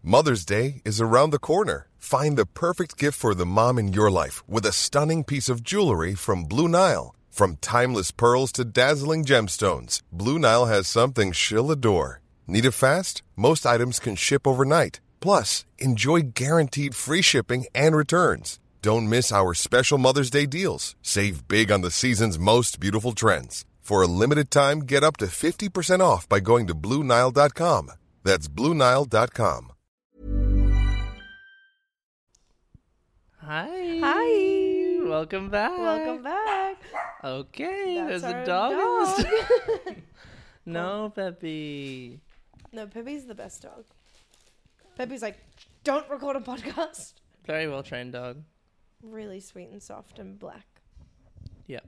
Mother's Day is around the corner. Find the perfect gift for the mom in your life with a stunning piece of jewelry from Blue Nile. From timeless pearls to dazzling gemstones, Blue Nile has something she'll adore. Need it fast? Most items can ship overnight. Plus, enjoy guaranteed free shipping and returns. Don't miss our special Mother's Day deals. Save big on the season's most beautiful trends. For a limited time, get up to 50% off by going to BlueNile.com. That's BlueNile.com. Hi. Welcome back. Welcome back. Okay, That's there's a our dog. dog. No, Peppy. No, Peppy's the best dog. Peppy's like, don't record a podcast. Very well trained dog. Really sweet and soft and black. Yeah.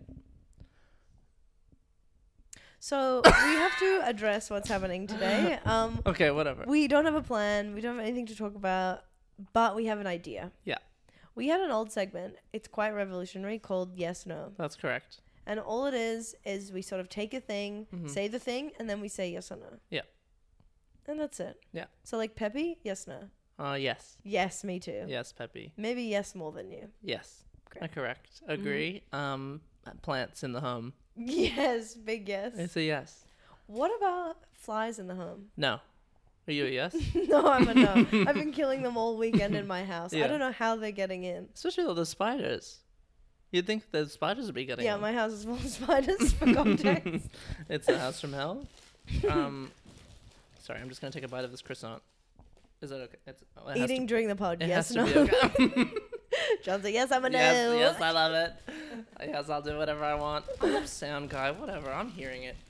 So we have to address what's happening today. Okay, whatever. We don't have a plan. We don't have anything to talk about, but we have an idea. Yeah, We had an old segment. It's quite revolutionary called Yes, No. that's correct. And all it is we sort of take a thing, say the thing, and then we say yes or no. Yeah. And that's it. Yeah. So like Peppy, yes, no. Yes. Yes, me too. Yes, Peppy. Maybe yes more than you. Yes. Great. Correct. Agree. Plants in the home. Yes, big yes. It's a yes. What about flies in the home? No. Are you a yes? No, I'm a no. I've been killing them all weekend in my house. Yeah. I don't know how they're getting in. Especially all the spiders. You'd think the spiders would be getting Yeah, in. my house is full of spiders for context. It's a house from hell. Sorry, I'm just going to take a bite of this croissant. Is that okay? Eating during the pod, It yes, has no. to be okay. John's like, yes, I'm a no. Yes, I love it. Yes, I'll do whatever I want. I'm a sound guy, whatever. I'm hearing it.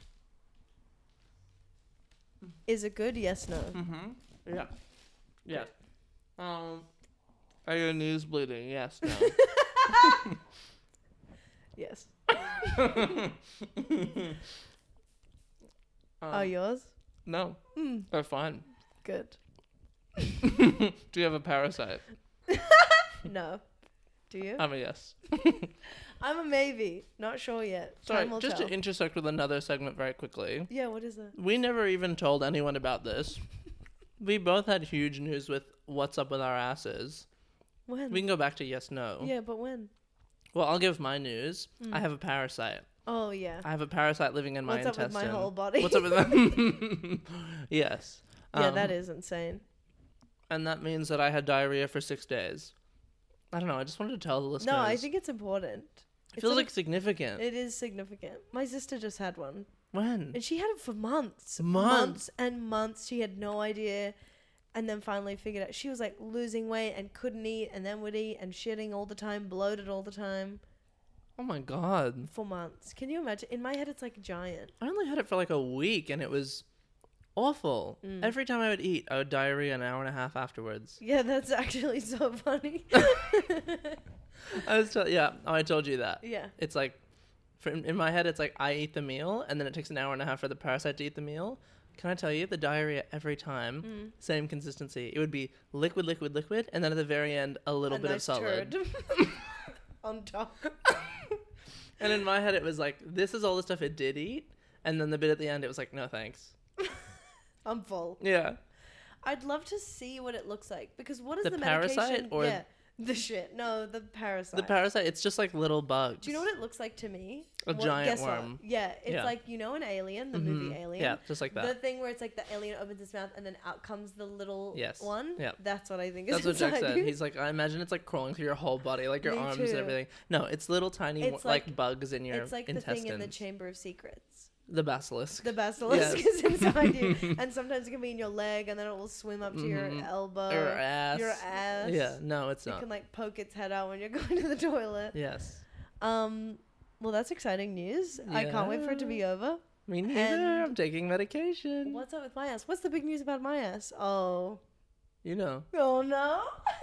Is it good? Yes, no. Mm-hmm. Yeah. Yeah. Are your knees bleeding? Yes, no. Yes. Are yours? No. They're fine. Good. Do you have a parasite? No. Do you? I'm a yes. I'm a maybe. Not sure yet. Sorry, Time will just tell. to intersect with another segment very quickly. Yeah, what is it? We never even told anyone about this. We both had huge news with what's up with our asses. When? We can go back to yes, no. Yeah, but when? Well, I'll give my news. I have a parasite. Oh, yeah. I have a parasite living in my What's up intestine. with my whole body? What's up with that? Yes. Yeah, that is insane. And that means that I had diarrhea for 6 days. I don't know. I just wanted to tell the listeners. No, I think it's important. it feels like significant. It is significant. My sister just had one. When? And she had it for months. Months? And months. She had no idea. And then finally figured out. She was like losing weight and couldn't eat and then would eat and shitting all the time, bloated all the time Oh my god. for months. Can you imagine? In my head, it's like giant. I only had it for like a week and it was awful. Every time I would eat, I would diarrhea an hour and a half afterwards. Yeah, that's actually so funny. I told you that. Yeah. It's like, in my head, it's like I eat the meal and then it takes an hour and a half for the parasite to eat the meal. Can I tell you, the diarrhea every time, same consistency. It would be liquid, liquid, liquid, and then at the very end, a little bit nice of solid. turd on top. And in my head, it was like, this is all the stuff it did eat. And then the bit at the end, it was like, no thanks. I'm full. Yeah. I'd love to see what it looks like because what is The the parasite medication? or- Yeah, the shit. No, the parasite. The parasite, it's just like little bugs. Do you know what it looks like to me? A giant guess worm. What? Yeah, it's Yeah. like, you know, an Alien, the movie Alien. Yeah, just like The that. thing where it's like the alien opens its mouth and then out comes the little Yes. one. Yeah. That's what I think is That's what Jack inside said. you. He's like, I imagine it's like crawling through your whole body, like your Me arms too. and everything. No, it's little tiny It's like like- bugs in your It's like intestines. the thing in the Chamber of Secrets. The basilisk. The basilisk Yes. is inside you, and sometimes it can be in your leg, and then it will swim up to your elbow, Your ass. Your ass. Yeah, no, it's It not. can like poke its head out when you're going to the toilet. Yes. Well, that's exciting news. I can't wait for it to be over. Me neither. And- I'm taking medication. What's up with my ass? What's the big news about my ass? Oh. You know. Oh no.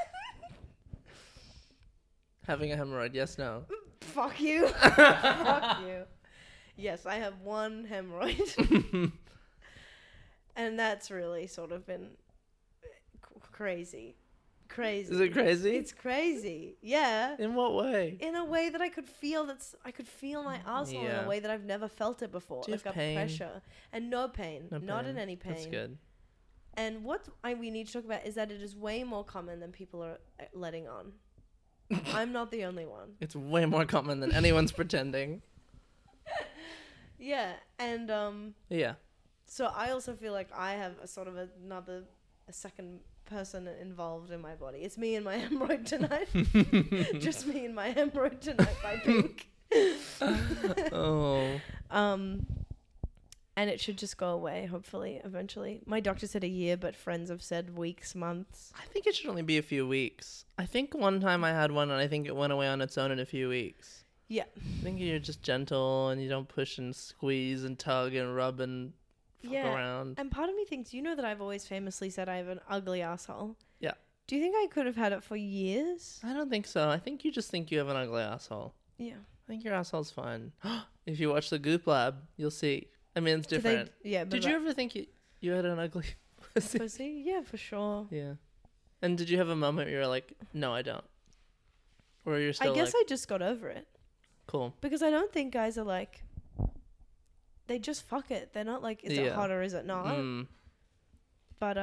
Having a hemorrhoid, yes, no. Fuck you. Fuck you. Yes, I have one hemorrhoid. And that's really sort of been crazy. Crazy. Is it crazy? It's crazy. Yeah. In what way? In a way that I could feel my arsehole in Yeah. a way that I've never felt it before. Do you like have a pain? pressure. And no pain. No Not pain. in any pain. That's good. And what we need to talk about is that it is way more common than people are letting on. I'm not the only one. It's way more common than anyone's pretending. Yeah, and Yeah. so I also feel like I have a sort of a second person involved in my body. It's me and my hemorrhoid tonight. Just me and my hemorrhoid tonight by Pink. Oh. And it should just go away, hopefully, eventually. My doctor said a year, but friends have said weeks, months. I think it should only be a few weeks. I think one time I had one and I think it went away on its own in a few weeks. Yeah. I think you're just gentle and you don't push and squeeze and tug and rub and fuck around. And part of me thinks, that I've always famously said I have an ugly asshole. Yeah. Do you think I could have had it for years? I don't think so. I think you just think you have an ugly asshole. Yeah. I think your asshole's fine. If you watch the Goop Lab, you'll see. I mean, it's different. But did you ever think you had an ugly pussy? Pussy? Yeah, for sure. Yeah. And did you have a moment where you were like, no, I don't? Or you're still I guess like, I just got over it. cool. Because I don't think guys are like, they just fuck it. They're not like, is it hot or is it not? But,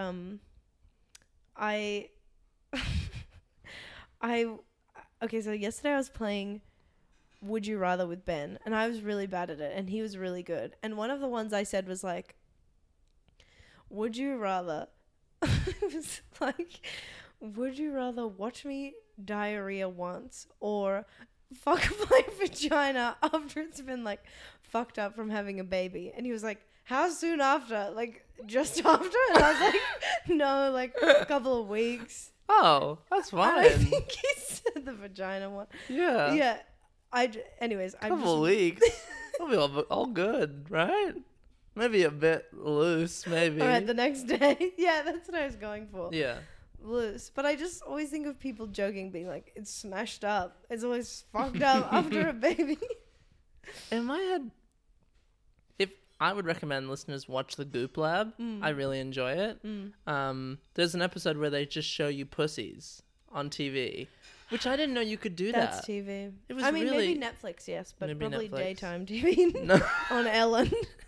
okay, so yesterday I was playing Would You Rather with Ben, and I was really bad at it, and he was really good. And one of the ones I said was like, would you rather, it was like, would you rather watch me diarrhea once or fuck my vagina after it's been like fucked up from having a baby? And he was like, how soon after? Like, just after? And I was like, no, like a couple of weeks. Oh, that's fine. I think he said the vagina one. Yeah. Yeah. Anyways, I'm Couple weeks. That'll be all good, right? Maybe a bit loose, maybe. All right, the next day. Yeah, that's what I was going for. Yeah. Loose. But I just always think of people joking, being like, it's smashed up. It's always fucked up after a baby. In my head, if I would recommend listeners watch the Goop Lab. I really enjoy it. There's an episode where they just show you pussies on TV, which I didn't know you could do That's that. TV. It was maybe really Netflix, yes, but Maybe probably Netflix. daytime TV No. on Ellen.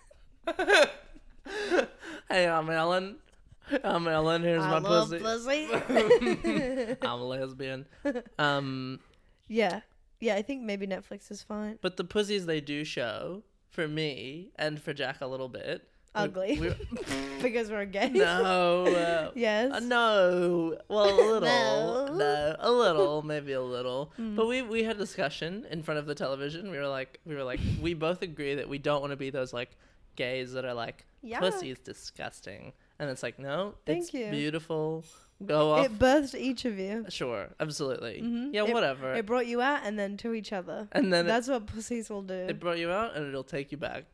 Hey, I'm Ellen. I'm Ellen. Here's I my love pussy. pussy. I'm a lesbian. Yeah. Yeah, I think maybe Netflix is fine. But the pussies they do show, for me and for Jack a little bit. Ugly. Because we're gay. No. Yes. No. Well, a little. No. No. A little. Maybe a little. But we had a discussion in front of the television. We were like, we both agree that we don't want to be those like gays that are like, Yuck. pussy is disgusting. And it's like, no, Thank it's you. beautiful. Go off. It birthed each of you. Sure. Absolutely. Mhm. Yeah, whatever. It brought you out and then to each other. And then That's what pussies will do. it brought you out and it'll take you back.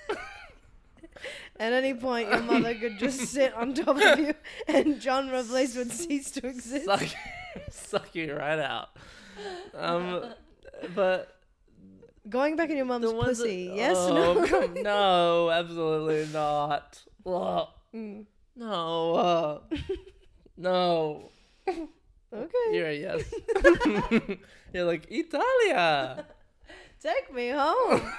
At any point, your mother could just sit on top of you and John Lovelace would cease to exist. Suck you right out. But Going back in your mum's the ones pussy, that, yes, oh, no? no, absolutely not. Ugh. No, no. Okay. You're a yes. You're like Italia. Take me home.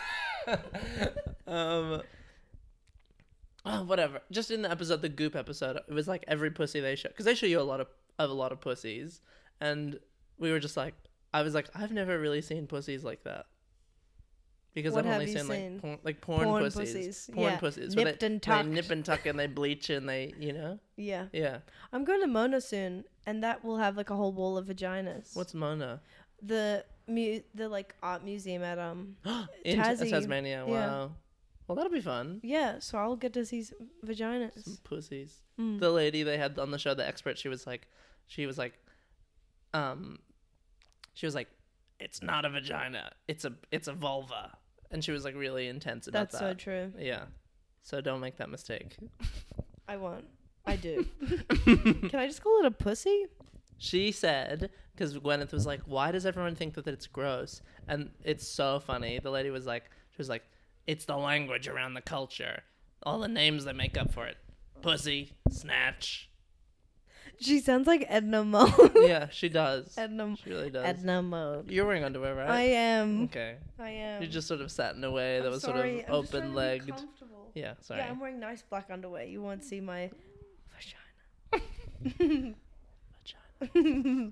Whatever. Just in the episode, the Goop episode, it was like every pussy they show, because they show you a lot of pussies, and we were just like, I was like, I've never really seen pussies like that. Because What I've have only you seen seen? like porn pussies. Porn Yeah. pussies. Nipped where and they tucked. nip and tuck and they bleach and they, Yeah. Yeah. I'm going to Mona soon, and that will have like a whole wall of vaginas. What's Mona? the like art museum at In Tassie. Tasmania. Yeah. Wow. Well, that'll be fun. Yeah, so I'll get to see vaginas. Some pussies. Mm. The lady they had on the show, the expert, she was like, it's not a vagina, it's a vulva, and she was like really intense about That's that. so true. Yeah. So don't make that mistake. I won't. I do. Can I just call it a pussy? She said, because Gwyneth was like, why does everyone think that it's gross? And it's so funny. The lady was like, it's the language around the culture. All the names they make up for it. Pussy, snatch. She sounds like Edna Mode. Yeah, she does. Edna, She really does. Edna Mode. You're wearing underwear, right? I am. Okay. I am. You just sort of sat in a way that I'm was sorry, sort I'm of just trying to be open-legged. comfortable. Yeah, sorry. Yeah, I'm wearing nice black underwear. You won't see my vagina. Vagina.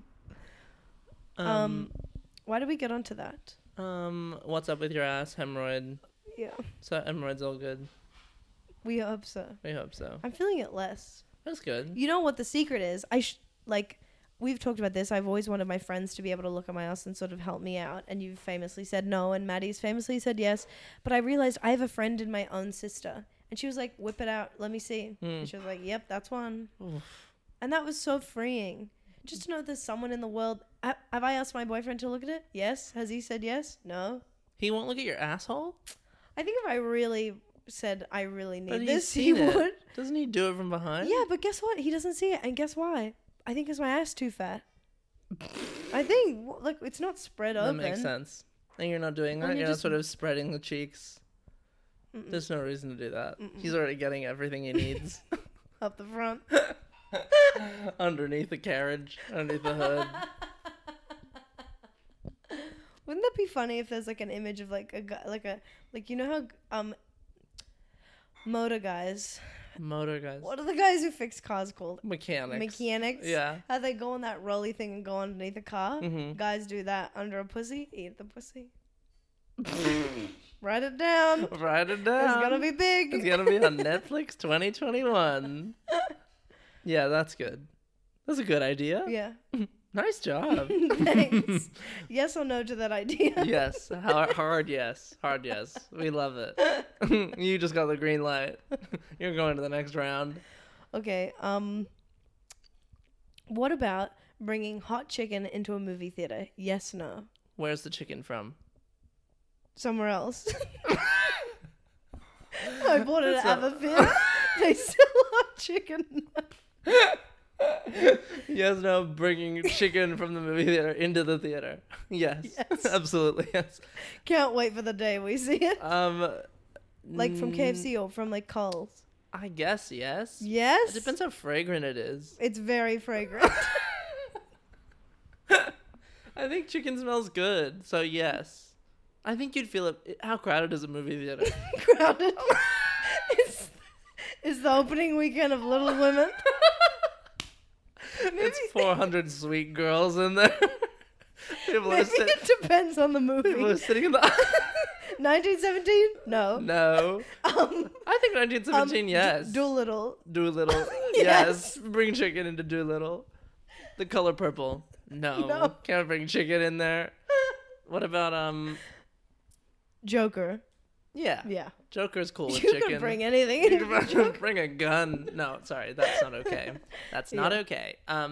Why did we get onto that? What's up with your ass? Hemorrhoid. Yeah, So hemorrhoid's all good. we hope so. We hope so. I'm feeling it less. That's good. You know what the secret is? We've talked about this. I've always wanted my friends to be able to look at my ass and sort of help me out. And you've famously said no, and Maddie's famously said yes. But I realized I have a friend in my own sister. And she was like, whip it out. Let me see. And she was like, yep, that's one. Oof. And that was so freeing. Just to know there's someone in the world. Have I asked my boyfriend to look at it? Yes. Has he said yes? No. He won't look at your asshole? I think if I really said I really But need he's this, he seen it. would. Doesn't he do it from behind? Yeah, but guess what? He doesn't see it. And guess why? I think it's my ass too fat. I think, like, it's not spread That open. makes sense. And you're not doing that? And You're you not just- sort of spreading the cheeks? There's no reason to do that. He's already getting everything he needs. Up the front. Underneath the carriage, underneath the hood. Wouldn't that be funny if there's like an image of like a guy, like you know how motor guys, Motor guys. what are the guys who fix cars called? Mechanics. Mechanics. Yeah. How they go on that rolly thing and go underneath a car. Mhm. Guys do that under a pussy. Eat the pussy. Write it down. Write it down. It's gonna be big. It's gonna be on Netflix 2021. Yeah, that's good. That's a good idea. Yeah. Nice job. Thanks. Yes or no to that idea? Yes. Hard yes. Hard yes. We love it. You just got the green light. You're going to the next round. Okay. What about bringing hot chicken into a movie theater? Yes, no. Where's the chicken from? Somewhere else. I bought it at That's Aberfilly. They sell hot chicken. Yes, no, bringing chicken from the movie theater into the theater. Yes. Yes. Absolutely, yes. Can't wait for the day we see it. Like from mm, KFC or from like Coles. I guess yes. Yes. It depends how fragrant it is. It's very fragrant. I think chicken smells good, so yes. I think you'd feel it. How crowded is a movie theater? Crowded. Is the opening weekend of Little Women. It's 400 sweet girls in there. People are, Maybe it depends on the people are movie. sitting in the... 1917? No. No. I think 1917, yes. Doolittle. Doolittle. Yes. Yes. Bring chicken into Doolittle. The color purple. No. No. Can't bring chicken in there. What about, Joker. yeah. Yeah. Joker's cool with You chicken. can bring anything You into can the Joker. bring a gun. No, sorry. That's not okay. That's not Yeah. okay.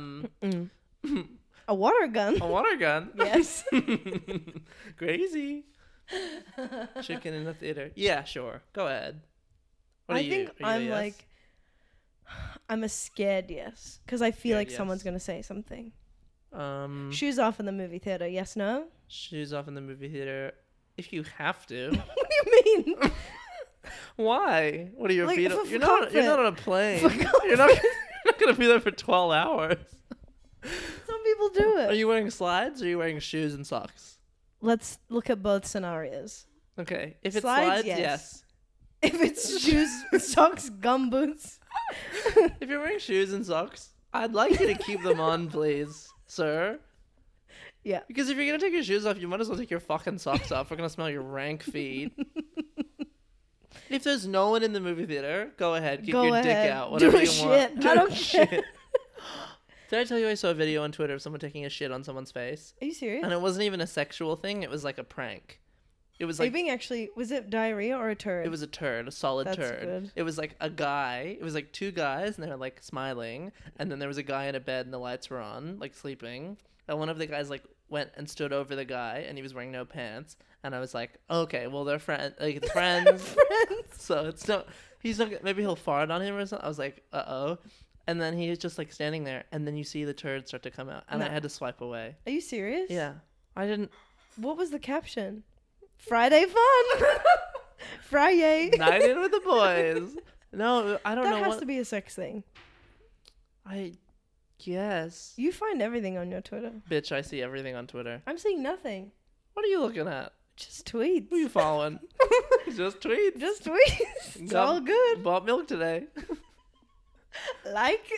A water gun. A water gun. Yes. Crazy. Chicken in the theater. Yeah, sure. Go ahead. What are I you? think Are you a I'm yes? like, I'm a scared yes. Because I feel Scared like someone's yes. going to say something. Mm. Shoes off in the movie theater. Yes, no? Shoes off in the movie theater. If you have to. What do you mean? Why? What are your Like, feet? for You're not. You're not comfort. on a plane. For You're not. You're not gonna be there for 12 hours. Some people do Are it. you wearing slides or are you wearing shoes and socks? Let's look at both scenarios. Okay. If it's Slides, slides, yes. yes. If it's shoes, socks, gum boots. If you're wearing shoes and socks, I'd like you to keep them on, please, sir. Yeah. Because if you're gonna take your shoes off, you might as well take your fucking socks off. We're gonna smell your rank feet. If there's no one in the movie theater, go ahead, keep Go your ahead. dick out, Do whatever a you shit. want. I don't shit. care. Did I tell you I saw a video on Twitter of someone taking a shit on someone's face? Are you serious? And it wasn't even a sexual thing. It was like a prank. It was Are you like being actually, was it diarrhea or a turd? it was a turd, a solid That's turd. good. It was like a guy. It was like two guys, and they were like smiling. And then there was a guy in a bed, and the lights were on, like sleeping. And one of the guys like went and stood over the guy, and he was wearing no pants. And I was like, okay, well they're friends, like it's friends. Friends. So it's not. He's not. Maybe he'll fart on him or something. I was like, oh. And then he was just like standing there, and then you see the turd start to come out, and I No. had to swipe away. Are you serious? Yeah, I didn't. What was the caption? Friday fun. Friday. Night in with the boys. No, I don't That know has what. to be a sex thing. I guess. You find everything on your Twitter. Bitch, I see everything on Twitter. I'm seeing nothing. What are you looking at? Just tweets. Who are you following? Just tweets. Just tweets. It's Got- all good. Bought milk today. Like?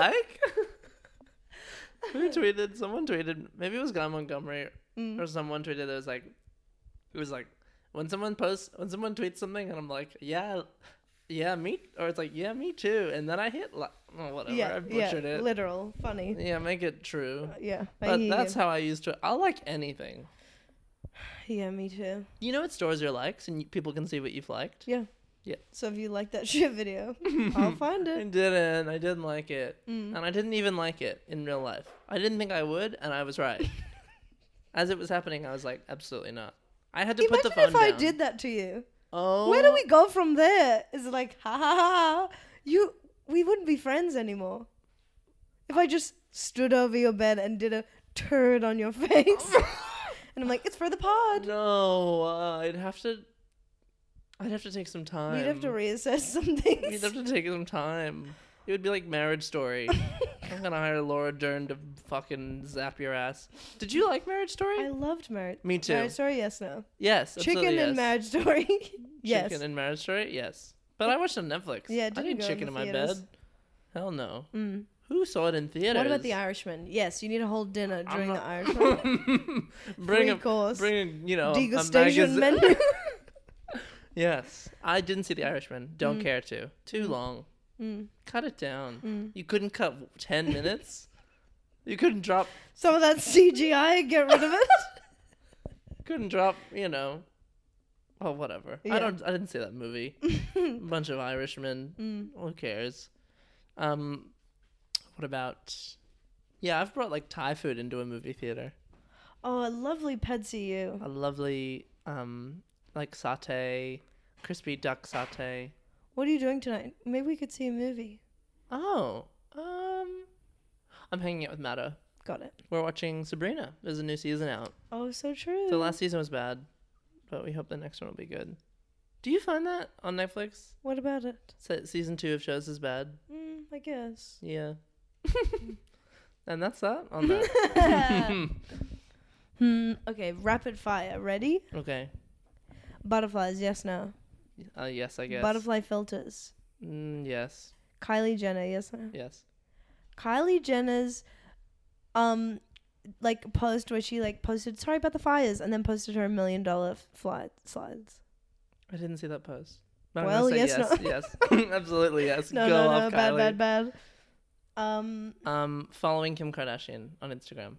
Who tweeted? Someone tweeted. Maybe it was Guy Montgomery or someone tweeted. It was like when someone tweets something and I'm like, yeah, me, or it's like, yeah, me too, and then I hit whatever. Yeah, I butchered it. Literal, funny. Yeah, make it true. Yeah, But that's how I used to. I'll like anything. Yeah, me too. You know what stores your likes, and people can see what you've liked. Yeah. Yeah. So if you like that shit video, I'll find I it. didn't like it. And I didn't even like it in real life. I didn't think I would, and I was right. As it was happening, I was like, absolutely not. I had to put the phone Imagine if down. I did that to you. Oh. Where do we go from there? Is it like, ha ha ha, we wouldn't be friends anymore. If I just stood over your bed and did a turd on your face. And I'm like, it's for the pod. No, I'd have to take some time. We'd have to reassess some things. We'd have to take some time. It would be like Marriage Story. I'm gonna hire Laura Dern to fucking zap your ass. Did you like Marriage Story? I loved Marriage. Me too. Marriage Story, yes, no. Yes, Chicken absolutely, and yes. Marriage Story, yes. Chicken and Marriage Story, yes. But I watched it on Netflix. Yeah, I didn't go chicken in my theaters. bed. Hell no. Mm. Who saw it in theaters? What about The Irishman? Yes, you need a whole dinner during The Irishman. bring a course. Bring a Degustation a magazine. menu. Yes, I didn't see The Irishman. Don't care to. Too long. Mm. Cut it down. Mm. You couldn't cut 10 minutes. You couldn't drop. Some of that CGI, get rid of it. Couldn't drop. Oh, whatever. Yeah. I didn't see that movie. Bunch of Irishmen. Who cares? What about? Yeah, I've brought like Thai food into a movie theater. Oh, a lovely Pad See Ew. A lovely like satay, crispy duck satay. What are you doing tonight? Maybe we could see a movie. Oh, I'm hanging out with Mata. Got it. We're watching Sabrina. There's a new season out. Oh, so true. The last season was bad, but we hope the next one will be good. Do you find that on Netflix? What about it? Season 2 of shows is bad. I guess. Yeah. And that's that on that. Okay, rapid fire. Ready? Okay. Butterflies, yes, no. Yes, I guess. Butterfly filters. Yes. Kylie Jenner, yes, no. Yes. Kylie Jenner's like post where she like posted sorry about the fires and then posted her $1 million slides. I didn't see that post. But Well, I'm gonna say yes, yes. Absolutely yes. No, Go no, off, Kylie. bad. Following Kim Kardashian on Instagram.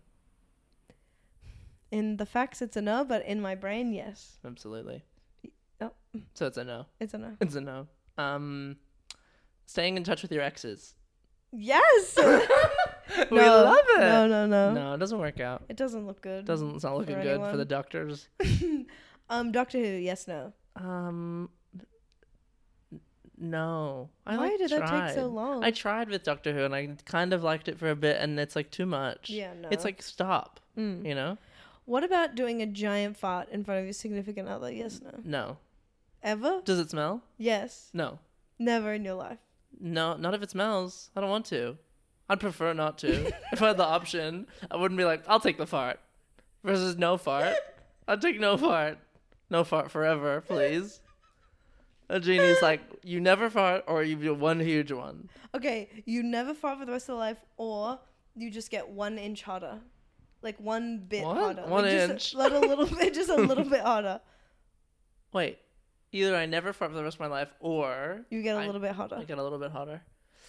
In the facts, it's a no, but in my brain, yes. Absolutely. Oh. So it's a no. It's a no. It's a no. Staying in touch with your exes. Yes. We love it. No. No, it doesn't work out. It doesn't look good. It's not looking good for the doctors. Doctor Who, yes, no. No. Why did that take so long? I tried with Doctor Who and I kind of liked it for a bit and it's like too much. Yeah, no. It's like stop. You know? What about doing a giant fart in front of your significant other? Yes, no. No. Ever? Does it smell? Yes. No. Never in your life. No, not if it smells. I don't want to. I'd prefer not to. If I had the option, I wouldn't be like, I'll take the fart. Versus no fart. I'd take no fart. No fart forever, please. A genie's like, you never fart or you do one huge one. Okay, you never fart for the rest of life, or you just get 1 inch hotter. Like 1 bit What? hotter. 1 like inch? Just a little bit, just a little bit hotter. Wait. Either I never fart for the rest of my life or... You get a little bit hotter. I get a little bit hotter.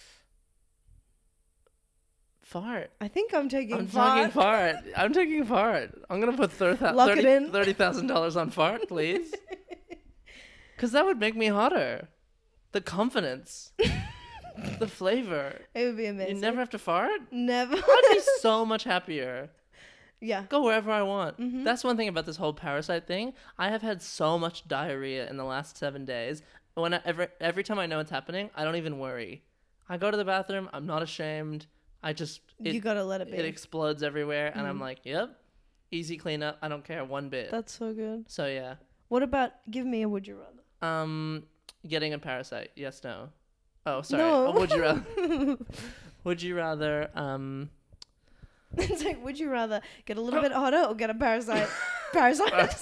Fart. I think I'm taking I'm fart. taking fart. I'm taking fart. I'm going to put Lock it in. $30,000 on fart, please. Because that would make me hotter. The confidence. The flavor. It would be amazing. You never have to fart? Never. I'd be so much happier. Yeah. Go wherever I want. Mm-hmm. That's one thing about this whole parasite thing. I have had so much diarrhea in the last 7 days. Every time I know it's happening, I don't even worry. I go to the bathroom. I'm not ashamed. You gotta let it be. It explodes everywhere, and I'm like, yep, easy cleanup. I don't care one bit. That's so good. So yeah. What about give me a would you rather? Getting a parasite. Yes, no. Oh, sorry. No. Would you rather? Would you rather? It's like, would you rather get a little bit hotter or get a parasite? Parasite.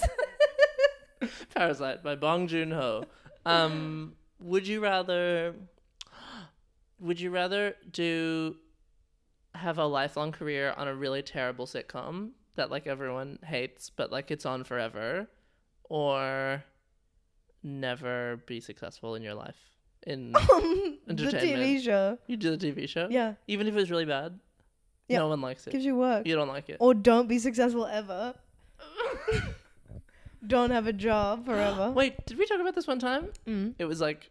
Parasite by Bong Joon-ho. Would you rather Would you rather have a lifelong career on a really terrible sitcom that like everyone hates, but like it's on forever, or never be successful in your life in The entertainment? TV show. You do the TV show? Yeah. Even if it was really bad? Yeah. No one likes it. Gives you work. You don't like it. Or don't be successful ever. Don't have a job forever. Wait, did we talk about this one time? Mm. It was like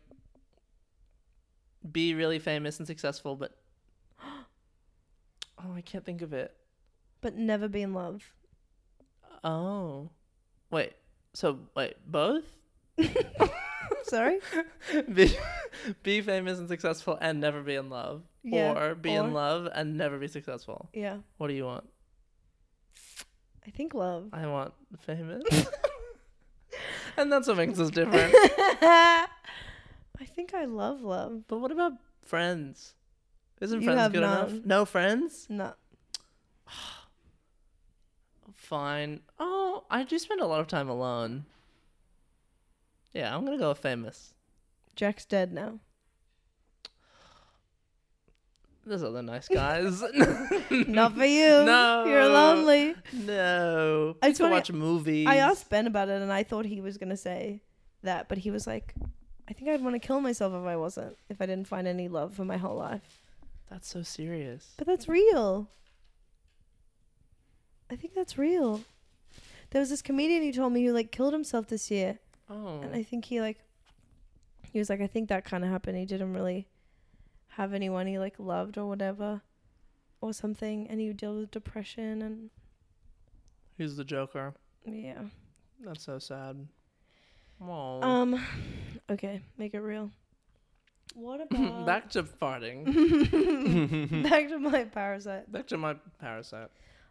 be really famous and successful, but oh, I can't think of it. But never be in love. Oh. Wait. So, both? Sorry? be famous and successful and never be in love. Yeah, Or be in love and never be successful. Yeah. What do you want? I think love. I want famous. And that's what makes us different. I think I love love. But what about friends? Isn't You friends have good enough? none. No friends? No. Fine. Oh, I do spend a lot of time alone. Yeah, I'm gonna go with famous. Jack's dead now. There's other nice guys. Not for you. No. You're lonely. No. It's I funny, watch movies. I asked Ben about it and I thought he was going to say that, but he was like, I think I'd want to kill myself if I didn't find any love for my whole life. That's so serious. But that's real. I think that's real. There was this comedian who told me who like killed himself this year. Oh. And I think he was like, I think that kind of happened. He didn't really have anyone he like loved or whatever or something. And he would deal with depression and He's the Joker. yeah. That's so sad. Oh. Okay, make it real. What about Back to farting. back to my parasite. Back to my parasite.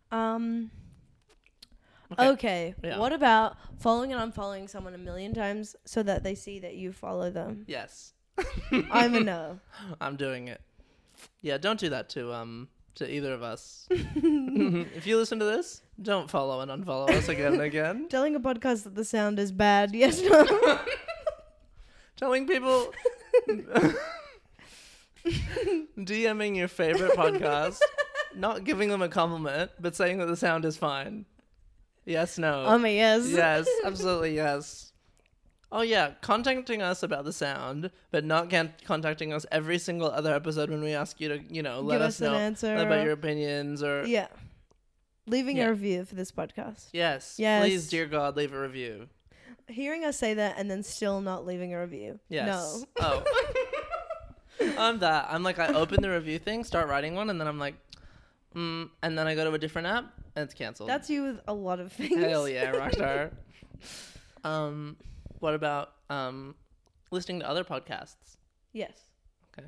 Okay. Yeah. What about following and unfollowing someone a million times so that they see that you follow them? Yes. I'm a no. I'm doing it. Yeah, don't do that to either of us. If you listen to this, don't follow and unfollow us again and again. Telling a podcast that the sound is bad. Yes, no. Telling people DMing your favorite podcast, not giving them a compliment, but saying that the sound is fine. Yes, no. I'm a yes. Yes, absolutely yes. Oh yeah, contacting us about the sound, but not contacting us every single other episode when we ask you to, let Give us us an know answer about your opinions or Yeah. Leaving Yeah. a review for this podcast. Yes. Yes. Please, dear God, leave a review. Hearing us say that and then still not leaving a review. Yes. No. Oh. I'm that. I'm like, I open the review thing, start writing one, and then I'm like, and then I go to a different app, and it's canceled. That's you with a lot of things. Hell yeah, rockstar. What about listening to other podcasts? Yes. Okay.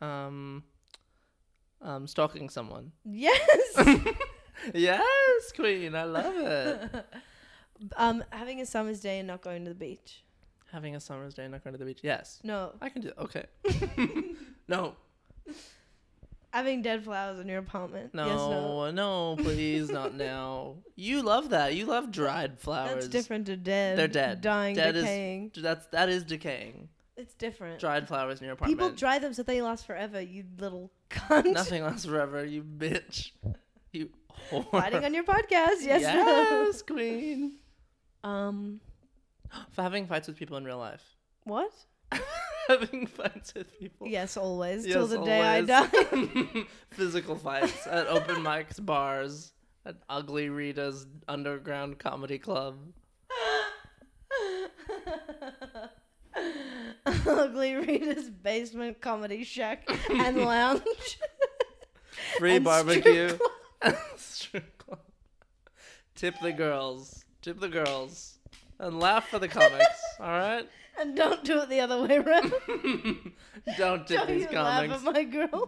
Stalking someone. Yes. Yes, Queen. I love it. Having a summer's day and not going to the beach. Having a summer's day and not going to the beach. Yes. No. I can do it. Okay. No. Having dead flowers in your apartment. No, Yes, no. no, please, not now. You love that. You love dried flowers. That's different to dead. They're dead. Dying, Dead decaying. that is decaying. It's different. Dried flowers in your apartment. People dry them so they last forever, you little cunt. Nothing lasts forever, you bitch. You whore. Fighting on your podcast. Yes, Yes, Queen. no. For having fights with people in real life. What? Having fights with people. Yes, always. Yes, Till the day I always. die. Physical fights at open mics, bars, at Ugly Rita's underground comedy club. Ugly Rita's basement comedy shack and lounge. Free And barbecue. Strip club. Tip the girls. Tip the girls. And laugh for the comics. Alright? And don't do it the other way around. Don't tip Don't these you comics. laugh at my girl.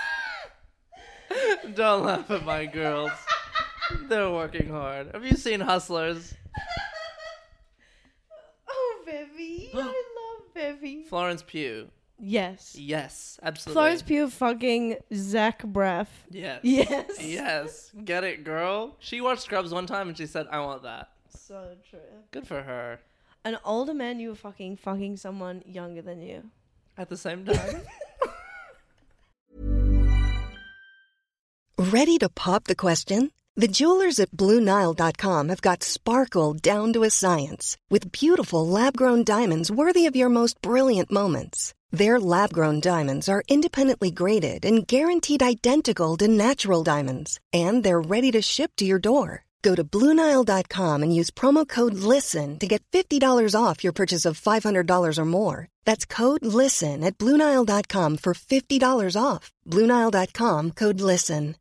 Don't laugh at my girls. They're working hard. Have you seen Hustlers? Oh, Bevy. I love Bevy. Florence Pugh. Yes. Yes, absolutely. Florence Pugh fucking Zach Braff. Yes. Yes. Yes. Get it, girl? She watched Scrubs one time and she said, I want that. So true. Good for her. An older man, you were fucking someone younger than you. At the same time? Ready to pop the question? The jewelers at BlueNile.com have got sparkle down to a science with beautiful lab-grown diamonds worthy of your most brilliant moments. Their lab-grown diamonds are independently graded and guaranteed identical to natural diamonds, and they're ready to ship to your door. Go to BlueNile.com and use promo code LISTEN to get $50 off your purchase of $500 or more. That's code LISTEN at BlueNile.com for $50 off. BlueNile.com, code LISTEN.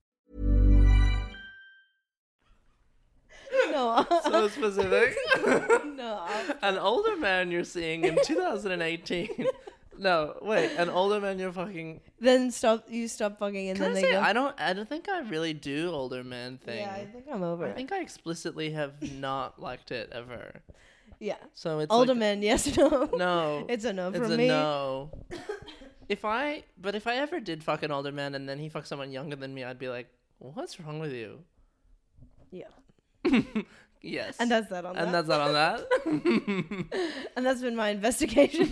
No. So specific. No. An older man you're seeing in 2018. No, wait. An older man you're fucking. Then stop fucking and Can then I they say go. I don't think I really do older man thing. Yeah, I think I'm over I it. think I explicitly have not liked it ever. Yeah. So it's Older like, men, yes, no. No. It's a no It's for a me. no. If I ever did fuck an older man and then he fucked someone younger than me, I'd be like, what's wrong with you? Yeah. Yes. And that's that on that. And that's that on that. And that's been my investigation.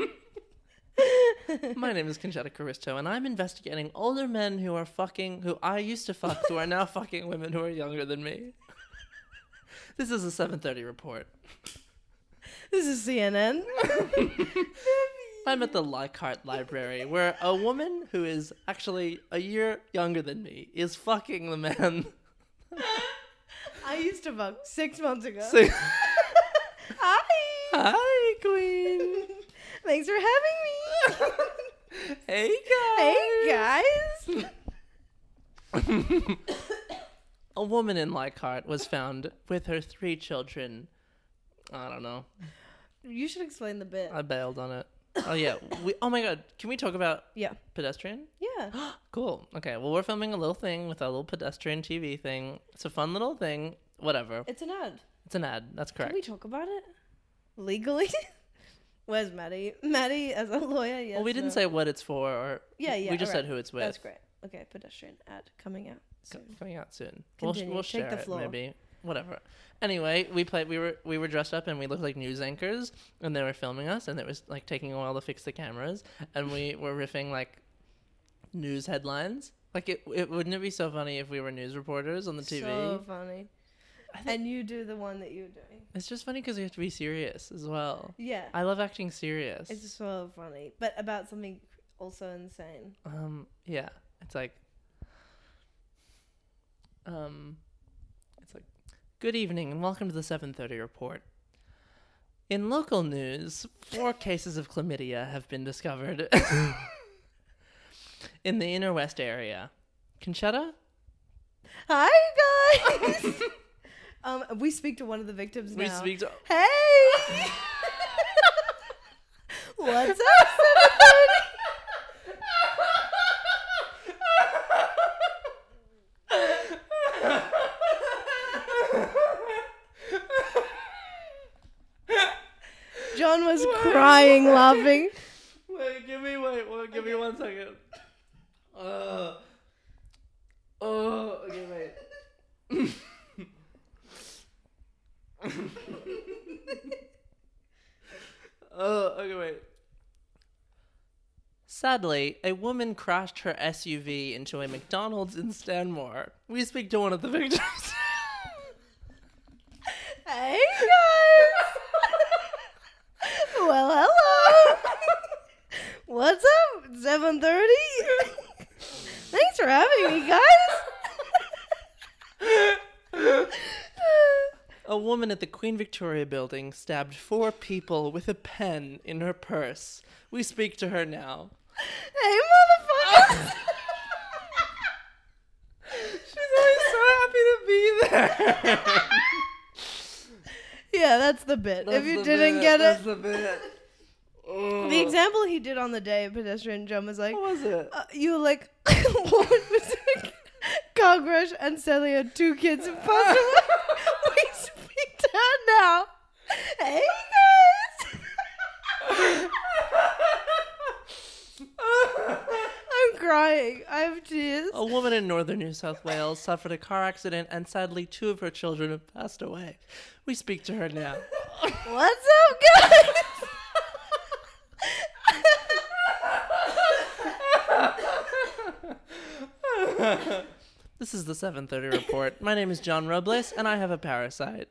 My name is Conchetta Caristo, and I'm investigating older men who I used to fuck, who are now fucking women who are younger than me. This is a 7:30 report. This is CNN. I'm at the Leichhardt Library, where a woman who is actually a year younger than me is fucking the man. I used to fuck 6 months ago. So- Hi. Hi, Queen. Thanks for having me. Hey, guys. Hey, guys. A woman in Leichhardt was found with her 3 children. I don't know. You should explain the bit. I bailed on it. Oh, yeah. Oh, my God. Can we talk about Yeah. pedestrian? Yeah. Cool. Okay. Well, we're filming a little thing with a little pedestrian TV thing. It's a fun little thing. Whatever. It's an ad. It's an ad. That's correct. Can we talk about it? Legally? Where's Maddie? Maddie as a lawyer, yes. Well, we didn't no. say what it's for, or Yeah, yeah. we just alright. said who it's with. That's great. Okay, pedestrian ad coming out soon. Coming out soon. Continue. We'll Take share the it, floor. maybe. Whatever. Anyway, we were dressed up and we looked like news anchors, and they were filming us, and it was like taking a while to fix the cameras, and we were riffing like news headlines. Like it wouldn't it be so funny if we were news reporters on the TV? So funny. And you do the one that you're doing. It's just funny because we have to be serious as well. Yeah. I love acting serious. It's so funny. But about something also insane. Yeah. It's like good evening and welcome to the 7:30 report. In local news, 4 cases of chlamydia have been discovered in the Inner West area. Conchetta? Hi guys. We speak to one of the victims now. We speak to Hey. What's up, 7:30? John was crying, laughing. Give me 1 second. Okay, wait. Okay, wait. Sadly, a woman crashed her SUV into a McDonald's in Stanmore. We speak to one of the victims. Hey guys. Well, hello. What's up? 7:30. Thanks for having me, guys. A woman at the Queen Victoria building stabbed 4 people with a pen in her purse. We speak to her now. Hey, motherfuckers. She's always so happy to be there. Yeah, that's the bit. If you didn't get That's it, the bit. the example he did on the day, pedestrian John was like, What was it? you were like, what was it? Car crash and Sally had 2 kids who passed away. We speak to her now. Hey, guys. I'm crying. I have tears. A woman in northern New South Wales suffered a car accident and sadly 2 of her children have passed away. We speak to her now. What's up, guys? This is the 7:30 report. My name is John Robles, and I have a parasite.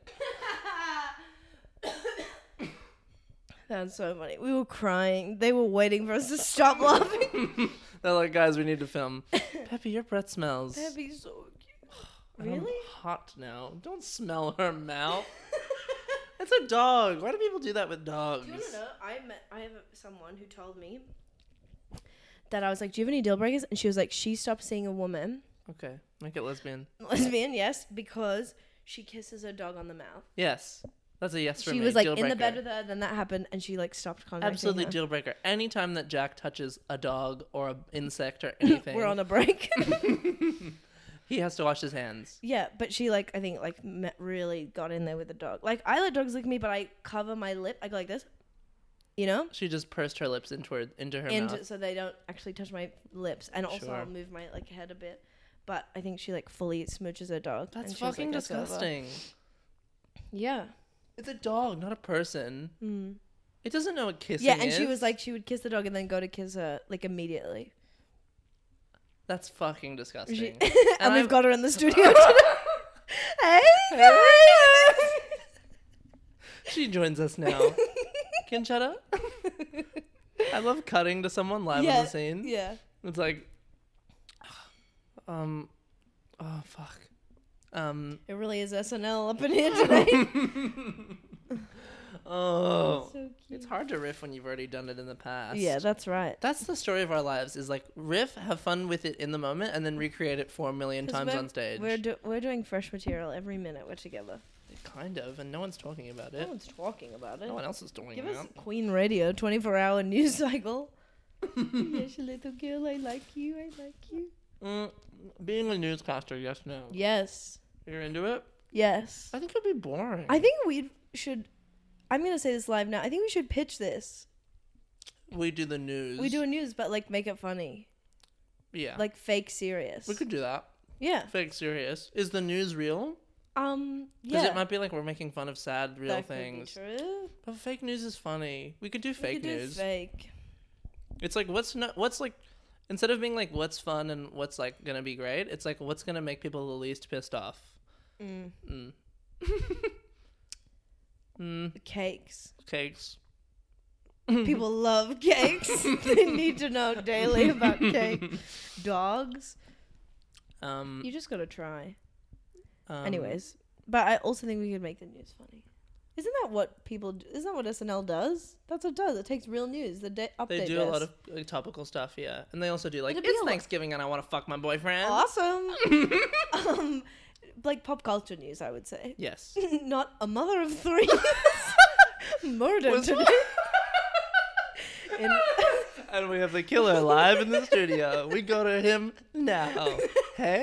That's so funny. We were crying. They were waiting for us to stop laughing. They're like, guys, we need to film. Peppy, your breath smells. That'd be so cute. I'm Really? hot now. Don't smell her mouth. It's a dog. Why do people do that with dogs? Do you want to know? I have someone who told me that I was like, do you have any deal breakers? And she was like, she stopped seeing a woman. Okay, make it lesbian. Lesbian, yes, because she kisses her dog on the mouth. Yes, that's a yes for me. She was like Deal in the breaker. bed with her, then that happened, and she like stopped contacting Absolutely her. deal breaker. Anytime that Jack touches a dog or an insect or anything, We're on a break. he has to wash his hands. Yeah, but she like I think like really got in there with the dog. Like I let dogs lick me, but I cover my lip. I go like this, you know, She just pursed her lips into her mouth. so they don't actually touch my lips, and also Sure. I'll move my like head a bit. But I think she like fully smooches her dog. That's and she was fucking like, "That's over." disgusting. Yeah. It's a dog, not a person. Mm. It doesn't know what kissing Yeah, and is. she was like, she would kiss the dog and then go to kiss her like immediately. That's fucking disgusting. And we've I've- got her in the studio today. Hey, guys. She joins us now. Kinchetta? I love cutting to someone live on the scene. Yeah. It's like, oh fuck. It really is SNL up in here today. Oh, So cute. it's hard to riff when you've already done it in the past. Yeah, that's right. That's the story of our lives. Is like riff, have fun with it in the moment, and then recreate it 4 million 'Cause times we're- on stage. We're doing fresh material every minute we're together. Kind of, and no one's talking about No it. one's talking about it. No one else is doing Give it. us Queen Radio 24-hour news cycle. Yes, little girl, I like you. I like you. Being a newscaster, yes, no. Yes. You're into it? Yes. I think it'd be boring. I think we should. I'm gonna say this live now. I think we should pitch this. We do the news. We do a news, but like make it funny, Yeah. like fake serious. we could do that. Yeah. Fake serious. Is the news real? Yeah. Because it might be like we're making fun of sad real that things. Could be true. But fake news is funny. We could do We fake could do news. fake. It's like what's like instead of being like what's fun and what's like gonna be great, it's like what's gonna make people the least pissed off. Cakes. Cakes. People love cakes. They need to know daily about cake. Dogs. You just gotta try. Anyways, but I also think we could make the news funny. Isn't that what people do? Isn't that what SNL does? That's what it does. It takes real news. The update they do desk. a lot of like, topical stuff, yeah, and they also do like It'd be it's a lot- Thanksgiving and I want to fuck my boyfriend. Awesome. Like pop culture news, I would say. Yes. Not a mother of three murdered Was- today. And we have the killer live in the studio. We go to him now. Hey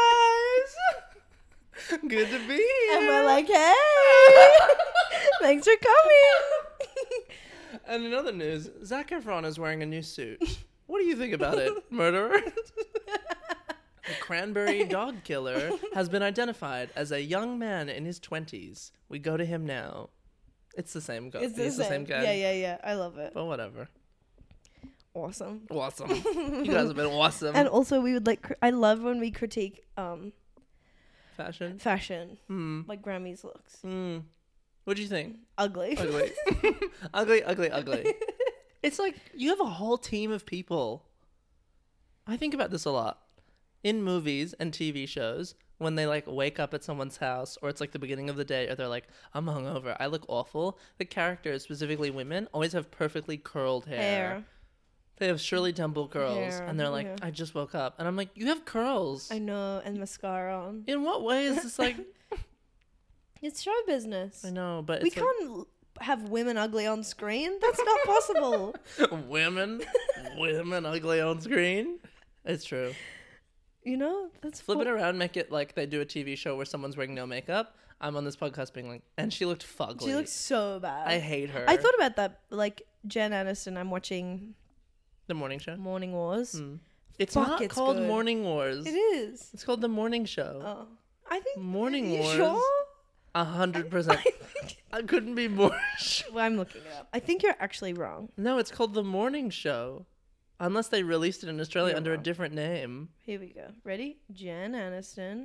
guys, good to be here. And we're like, hey, thanks for coming. And in other news, Zac Efron is wearing a new suit. What do you think about it, murderer? The cranberry dog killer has been identified as a young man in his 20s. We go to him now. It's the same guy. It's He's the same guy. Yeah. I love it. But whatever. Awesome. Awesome. You guys have been awesome. And also, we would like. I love when we critique Fashion. fashion, like Grammys looks. What do you think? Ugly. Ugly. Ugly. It's like you have a whole team of people. I think about this a lot. In movies and TV shows, when they like wake up at someone's house or it's like the beginning of the day or they're like, I'm hungover, I look awful. The characters, specifically women, always have perfectly curled hair. They have Shirley Temple curls Hair, and they're like, yeah. I just woke up. And I'm like, you have curls. I know, and mascara on. In what way is this like, It's show business. I know, but We it's like, can't have women ugly on screen. That's not possible. women ugly on screen. It's true. You know, that's Flip it around, make it like they do a TV show where someone's wearing no makeup. I'm on this podcast being like, and she looked fugly. She looks so bad. I hate her. I thought about that, like Jen Aniston. I'm watching The morning show. Morning Wars. It's Fuck, not it's called good. Morning Wars. It is. It's called The Morning Show. Oh, I think Morning you Wars. Sure? 100%. I couldn't be more sure. Well, I'm looking it up. I think you're actually wrong. No, it's called The Morning Show. Unless they released it in Australia You're under a wrong. different name. Here we go. Ready? Jen Aniston.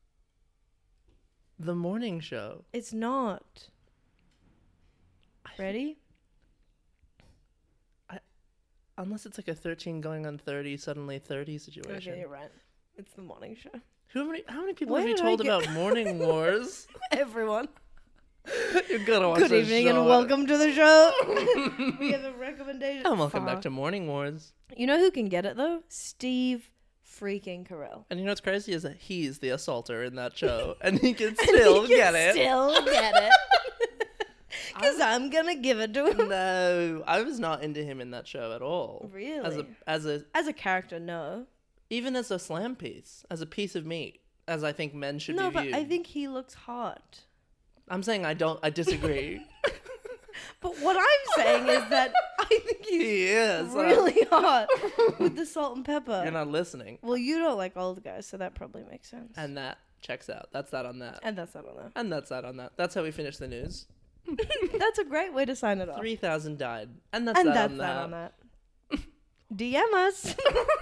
The Morning Show. It's not. Ready? Unless it's like a 13 going on 30, suddenly 30 situation. Okay, you're right. It's the morning show. How many people Where have you did I told get- about Morning Wars? Everyone. You're gonna watch Good this evening show. and welcome to the show. We have a recommendation. And welcome back Fuck. to Morning Wars. You know who can get it though? Steve freaking Carell. And you know what's crazy is that he's the assaulter in that show, and he can still get it. Still get it. Because I'm gonna give it to him. No, I was not into him in that show at all. Really? As a character, no. even as a slam piece, as a piece of meat, as I think men should No, be but viewed. I think he looks hot. I'm saying I disagree. But what I'm saying is that I think he's He is really hot with the salt and pepper. You're not listening, Well, you don't like old guys, so that probably makes sense. and that checks out. That's that on that, And that's not on that. and that's that on that. That's how we finish the news. That's a great way to sign it off. 3,000 died, and that's And that that's on that that. on that. DM us.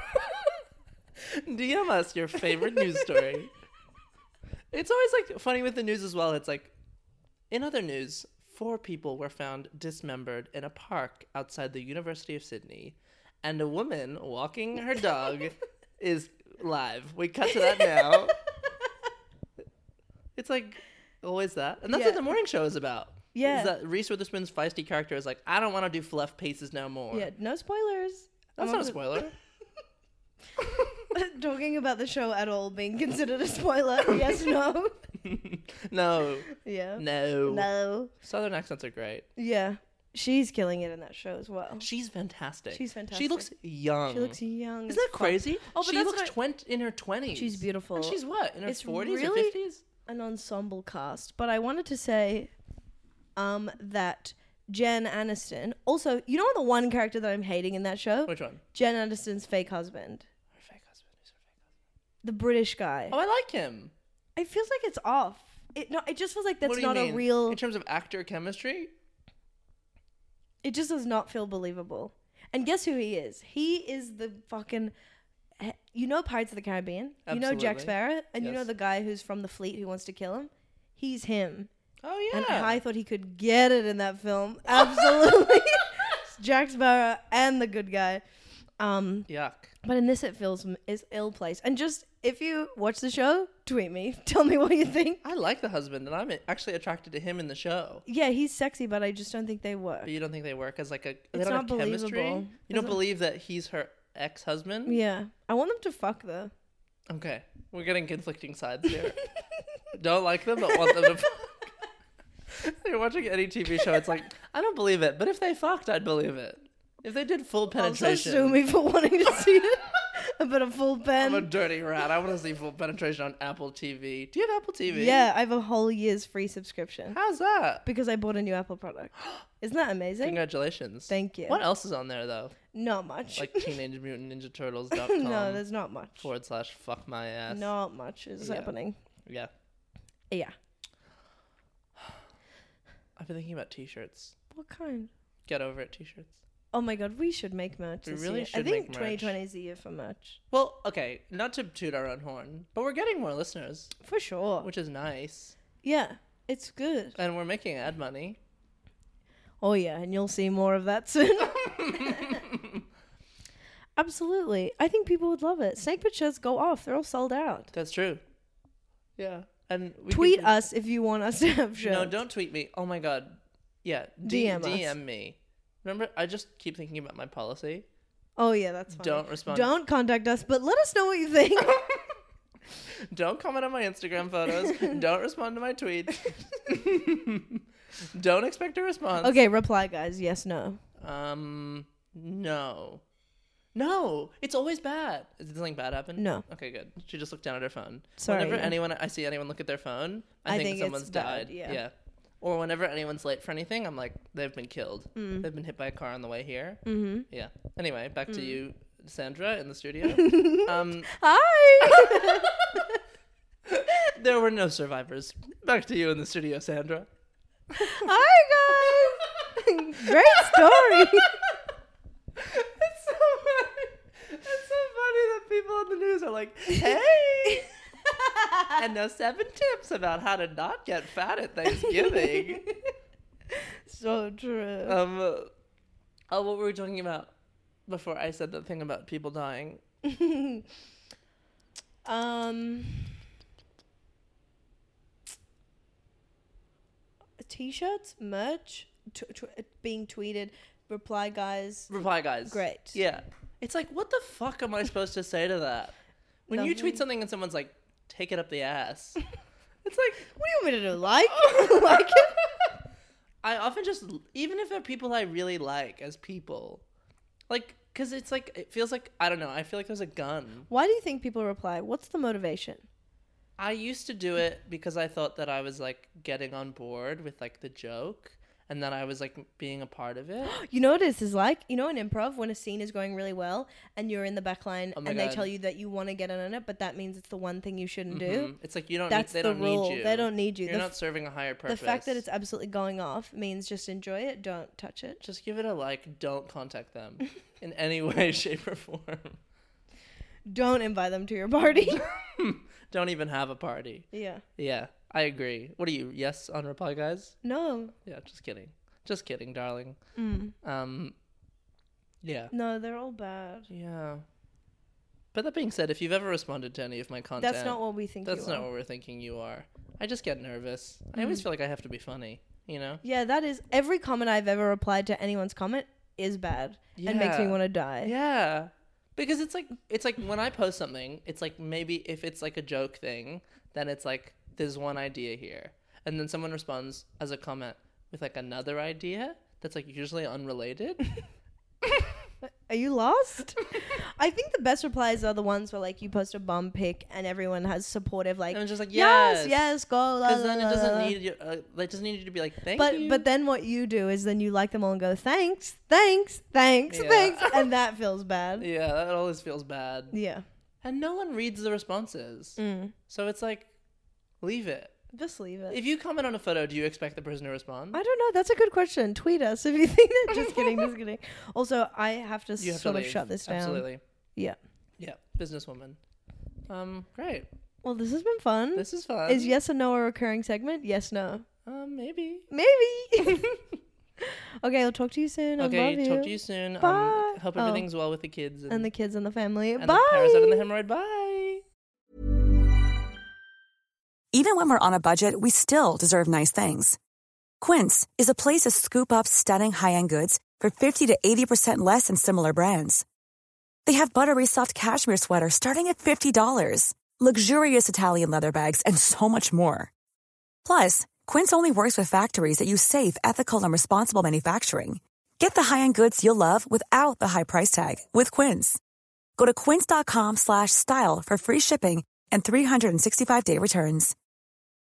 DM us your favorite news story. It's always like funny with the news as well. It's like, in other news, 4 people were found dismembered in a park outside the University of Sydney, and a woman walking her dog is live. We cut to that now. It's like always that, and that's Yeah. what the morning show is about. Yeah. Is that Reese Witherspoon's feisty character is like, I don't want to do fluff pieces no more. Yeah, no spoilers. That's not a spoiler. Talking about the show at all being considered a spoiler. Yes, no. No. Yeah. No. No. Southern accents are great. Yeah. She's killing it in that show as well. She's fantastic. She's She fantastic. looks young. She looks young. Isn't as that fuck. crazy? Oh, but she that's looks what in her 20s. She's beautiful. And she's what? In her It's 40s really- or 50s? An ensemble cast. But I wanted to say that Jen Aniston, also, you know the one character that I'm hating in that show? Which one? Jen Aniston's fake husband. Her fake husband. Who's her fake husband? The British guy. Oh, I like him. It feels like it's off. It just feels like that's What do you not a mean? real. In terms of actor chemistry? It just does not feel believable. And guess who he is? He is the fucking. You know Pirates of the Caribbean? You know Jack Absolutely. Sparrow? And you know Yes. the guy who's from the fleet who wants to kill him? He's him. Oh, yeah. And I thought he could get it in that film. Absolutely. Jack Sparrow and the good guy. Yuck. But in this, it feels is ill placed. And just if you watch the show, tweet me. Tell me what you think. I like the husband, and I'm actually attracted to him in the show. Yeah, he's sexy, but I just don't think they work. But you don't think they work as like a... They It's don't not have chemistry? believable. You don't It's- believe that he's her ex-husband? Yeah, I want them to fuck though. Okay. We're getting conflicting sides here. Don't like them, but want them to fuck. You're watching any TV show, it's like, I don't believe it, but if they fucked, I'd believe it. If they did full penetration... Also sue me for wanting to see it. A bit of full I'm a pen. dirty rat. I want to see full penetration on Apple TV. Do you have Apple TV? Yeah, I have a whole year's free subscription How's that? because I bought a new Apple product. Isn't that amazing? Congratulations. Thank you. What else is on there, though? Not much. Like teenagemutantninjaturtles.com no, there's not much. / fuck my ass. Not much is Yeah. happening. Yeah. Yeah. I've been thinking about t-shirts. What kind? Get over it t-shirts. Oh my god, we should make merch. We this really year. should I think make merch. 2020 is the year for merch. Well, okay, not to toot our own horn, but we're getting more listeners, For sure. which is nice. Yeah, it's good. And we're making ad money. Oh yeah, and you'll see more of that soon. Absolutely. I think people would love it. Snake Pit shirts go off. They're all sold out. That's true. Yeah. And we Tweet could- us if you want us to have shirts. No, don't tweet me. Oh my god. Yeah, DM us. DM me. Remember, I just keep thinking about my policy. Oh yeah, that's fine. Don't respond. Don't contact us, but let us know what you think. Don't comment on my Instagram photos. Don't respond to my tweets. Don't expect a response. Okay, reply guys. Yes, no. No. No, it's always bad. Did something bad happen? No. Okay, good. She just looked down at her phone. Sorry, Whenever yeah. I see anyone look at their phone, I I think think it's someone's bad, died. yeah. Or whenever anyone's late for anything, I'm like, they've been killed. They've been hit by a car on the way here. Mm-hmm. Yeah. Anyway, back to you, Sandra, in the studio. Hi. There were no survivors. Back to you in the studio, Sandra. Hi guys. Great story. It's so funny. people on the news are like, hey, and now 7 tips about how to not get fat at Thanksgiving. So true. What were we talking about before I said that thing about people dying? T-shirts, merch, being tweeted, reply guys. Great. Yeah. It's like, what the fuck am I supposed to say to that? When you tweet something and someone's like, take it up the ass. It's like, what do you want me to do? Like it? I often just, even if they're people I really like as people, like, because it's like, it feels like, I don't know, I feel like there's a gun. Why do you think people reply? What's the motivation? I used to do it because I thought that I was like getting on board with like the joke and that I was like being a part of it. You know what this is like? You know in improv when a scene is going really well and you're in the back line and they tell you that you want to get in on it, but that means it's the one thing you shouldn't do. It's like you don't That's they the don't rule. need you. They don't need you. You're not serving a higher purpose. The fact that it's absolutely going off means just enjoy it, don't touch it. Just give it a like, don't contact them in any way, shape or form. Don't invite them to your party. Don't even have a party. Yeah. Yeah, I agree. What are you? Yes on reply guys? No. Yeah, just kidding. Just kidding, darling. Yeah. No, they're all bad. Yeah. But that being said, if you've ever responded to any of my content, that's not what we think that's you not are. what we're thinking you are. I just get nervous. I always feel like I have to be funny, you know? Yeah, that is every comment I've ever replied to anyone's comment is bad and makes me want to die. Yeah. Because it's like when I post something, it's like maybe if it's like a joke thing, then it's like there's one idea here. And then someone responds as a comment with like another idea that's like usually unrelated. Are you lost? I think the best replies are the ones where like you post a bum pic and everyone has supportive like, and it's just like yes, go. Because then it doesn't need you. It doesn't need you to be like thank you. But then what you do is then you like them all and go thanks, and that feels bad. Yeah, that always feels bad. Yeah, and no one reads the responses, so it's like leave it. Just leave it. If you comment on a photo, do you expect the person to respond? I don't know. That's a good question. Tweet us if you think that. Just kidding. Also, I have to sort of shut this down. Absolutely. Yeah. Yeah. Businesswoman. Great. Well, this has been fun. This is fun. Is yes or no a recurring segment? Yes, no. Maybe. Okay, I'll talk to you soon. Okay, I love you. talk to you soon. Bye. Hope everything's well with the kids and the kids and the family. and Bye. the parasite and the hemorrhoid. Bye. Even when we're on a budget, we still deserve nice things. Quince is a place to scoop up stunning high-end goods for 50 to 80% less than similar brands. They have buttery soft cashmere sweaters starting at $50, luxurious Italian leather bags, and so much more. Plus, Quince only works with factories that use safe, ethical, and responsible manufacturing. Get the high-end goods you'll love without the high price tag with Quince. Go to quince.com/style for free shipping and 365-day returns.